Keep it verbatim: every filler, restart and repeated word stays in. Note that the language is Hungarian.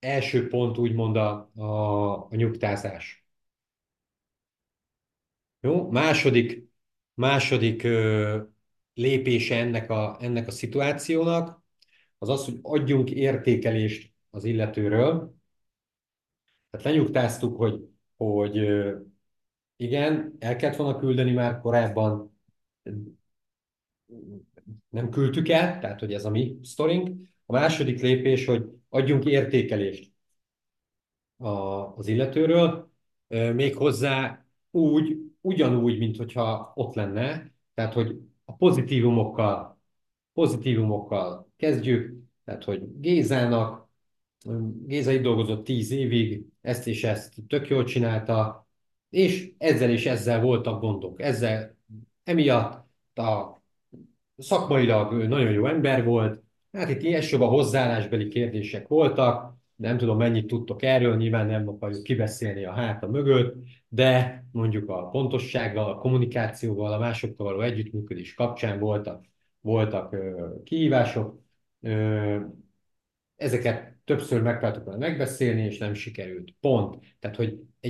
első pont úgymond a, a, a nyugtázás. Jó? Második, második ö, lépése ennek a, ennek a szituációnak az az, hogy adjunk értékelést az illetőről. Tehát lenyugtáztuk, hogy, hogy ö, igen, el kellett volna küldeni már korábban, nem küldtük el, tehát hogy ez a mi sztorink. A második lépés, hogy adjunk értékelést a, az illetőről, ö, méghozzá úgy, ugyanúgy, mint hogyha ott lenne, tehát hogy a pozitívumokkal, pozitívumokkal kezdjük, tehát hogy Gézának, Géza itt dolgozott tíz évig, ezt és ezt tök jól csinálta, és ezzel és ezzel voltak gondok. Ezzel emiatt a szakmailag ő nagyon jó ember volt. Hát itt elsőbb a hozzáállásbeli kérdések voltak, nem tudom, mennyit tudtok erről, nyilván nem akarjuk kibeszélni a háta mögött, de mondjuk a pontossággal, a kommunikációval, a másokkal való együttműködés kapcsán voltak, voltak ö, kihívások. Ö, Ezeket többször megpróbáltuk volna megbeszélni, és nem sikerült. Pont. Tehát, hogy